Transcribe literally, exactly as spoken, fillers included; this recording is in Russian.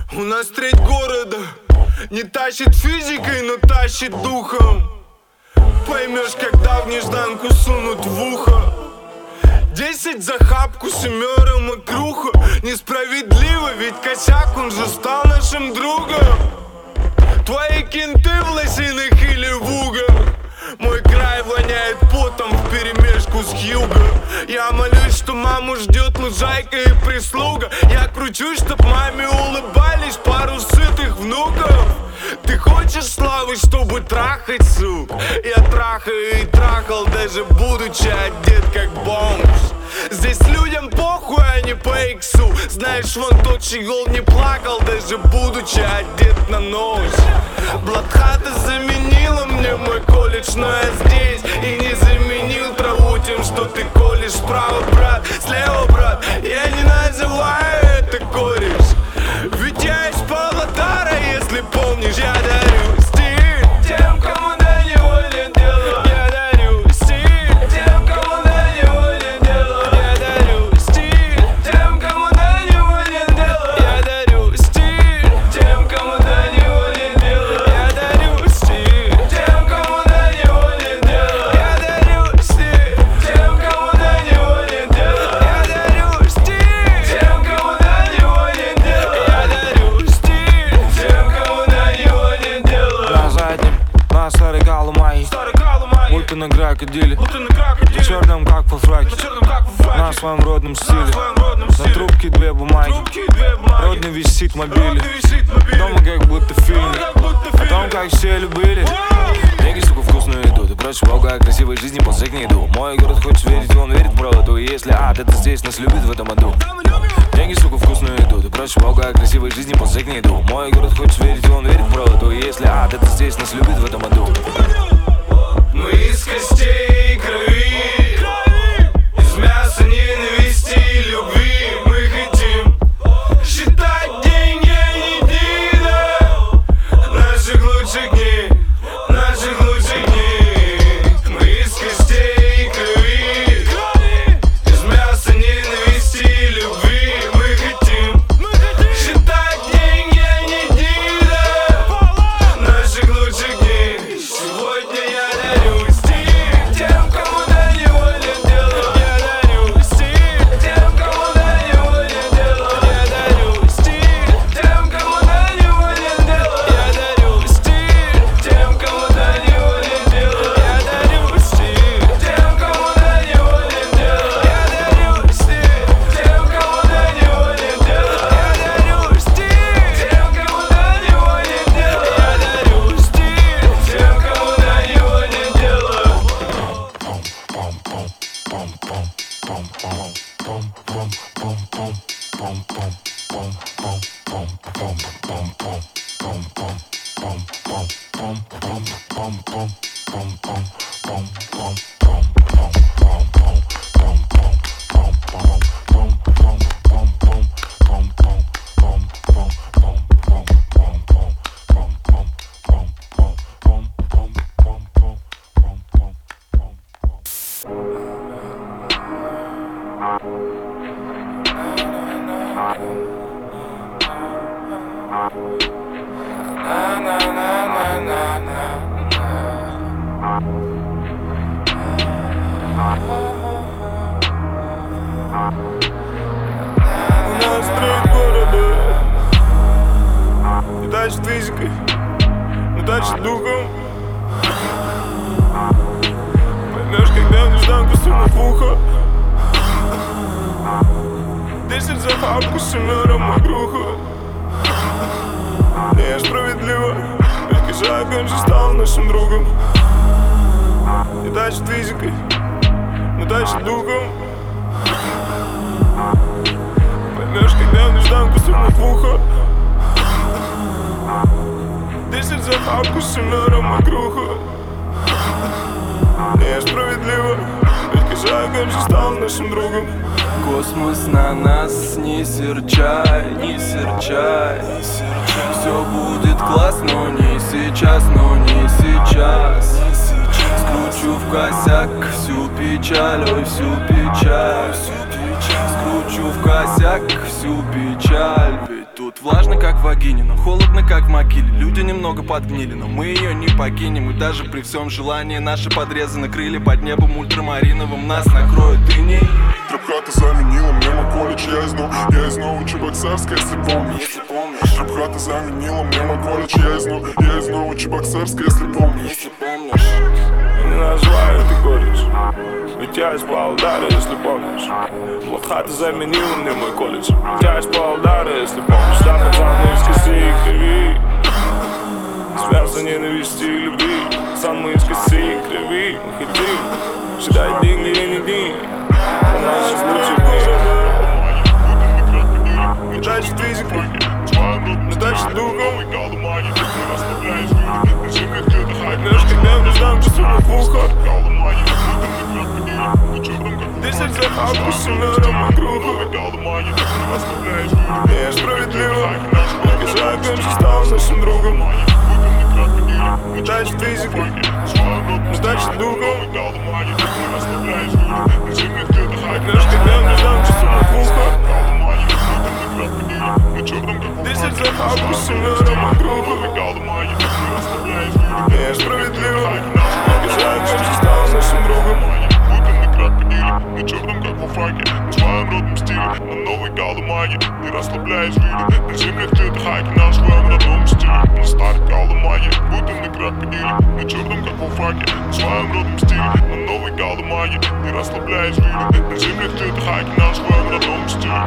У нас треть города не тащит физикой, но тащит духом. Поймешь, когда в нежданку сунут в ухо. Десять за хапку, семеро мокруха. Несправедливо, ведь косяк, он же стал нашим другом. Твои кенты в лосинах или в угах. Мой край воняет потом вперемешку с Хьюго. Я молюсь, что маму ждет лужайка и прислуга. Я кручусь, чтоб маме улыбались пару сытых внуков. Ты хочешь славы, чтобы трахать, сук? Я трахаю и трахал, даже будучи одет как бомж. Здесь людям похуй, а не по иксу. Знаешь, вон тот щегол не плакал, даже будучи одет на нож. Блатхата заменила мне мой колледж, но я здесь и не заменил траву тем, что ты колешь. Справа, брат, слева, брат, я не называю это кореш. Ведь я из Павлодара, если помнишь. Я дарю стиль тем, кому до него нет дела. Я дарю стиль тем, кому до него нет дела. Я дарю стиль тем, кому до него нет дела. Я дарю стиль тем, кому до него нет дела. Я дарю стиль тем, кому до него нет дела. Я дарю стиль тем, кому до него нет дела. Я дарю стиль тем, кому до него нет дела. Я дарю стиль тем, кому до него нет дела. На заднем, на старой Колымай, будто на крокодиле, на черном как по фраке, на своем родном стиле. На трубке две бумаги, родный висит в мобиле. Дома как будто в фильме, о том, как все любили. Деньги, сука, вкусную еду. Ты просишь Бога о красивой жизни, после к ней иду. Мой город хочешь верить, он верит в правду. И если ад, это здесь нас любит в этом аду. Деньги, сука, вкусную еду. Ты просишь Бога о красивой жизни, после к ней иду. Мой город хочешь верить, он верит в правду. И если ад, это здесь нас любит в этом аду. Мы из костей и крови, из мяса ненависти и любви. Мы хотим считать деньги, а не дино. Наших лучших дней, наших лучших дней. Мы из костей и крови, из мяса ненависти и любви. Мы хотим считать деньги, а не дино. Наших лучших дней. Сегодня я дарю стиль тем, кому до него нет дела. Я дарю стиль тем, кому до него нет дела. Я дарю стиль тем, кому до него нет дела. Я дарю стиль тем, кому до него нет дела. Я дарю стиль тем, кому до него нет дела. Я дарю стиль тем, кому до него нет дела. Я дарю стиль тем, кому до него нет дела. Я дарю стиль тем, кому до него нет дела. У нас треть города не тащит физикой, но тащит духом. Поймешь, когда в нежданку сунут в ухо. Десять за хапку, семеро мокруха. Несправедливо, ведь косяк, он же стал нашим другом. Не тащит физикой, но тащит духом. Поймешь, когда в нежданку сунут в ухо. Десять за хапку, семеро мокруха. Несправедливо, ведь косяк, он же стал нашим другом. Космос на нас, не серчай, не серчай. Все будет классно, но не сейчас, но не сейчас. Скручу в косяк всю печаль, ой, всю печаль. Скручу в косяк всю печаль. Ведь тут влажно, как в вагине, но холодно, как в могиле. Люди немного подгнили, но мы ее не покинем. И даже при всем желании наши подрезаны крылья под небом ультрамариновым нас накроют иней. Трэп-хата заменила мне мой колледж. Я из, ну, я из Нового Чебоксарска, если помнишь. Если помнишь, Трэп-хата заменила мне мой колледж. Я из, ну, я из Нового Чебоксарска, если помнишь. если помнишь. Не называю ты колледж, ведь я из Павлодара, если помнишь. Блокхата заменила мне мой колледж, ведь я из Павлодара, если помнишь. Да, пацаны из косы и крови, связаны ненависти и любви. Пацан, мы из косы и крови, мы хотим считать деньги и не дни на наших лучших дней. Не тащит физикой, не тащит духом. Поймешь, когда нежданку сунут в ухо. Десять захапку с семером вокруг. Несправедливо, скажи, как же стал нашим другом. Не тащит физикой, не тащит духом. Поймешь, когда нежданку сунут в ухо. Десять захапку с семером вокруг. Несправедливо, скажи, как же стал нашим другом. На черном, как в фраке, в своем родном стиле, на новой галлумаге. Не расслабляясь, видит на землях где-то хайки, на своем родном стиле, на старой галлумаге. Будто на крокодиле, на черном, как в фраке, в своем родном стиле, на новой галлумаге. Не расслабляясь, видит на землях где-то хайки, на своем родном стиле.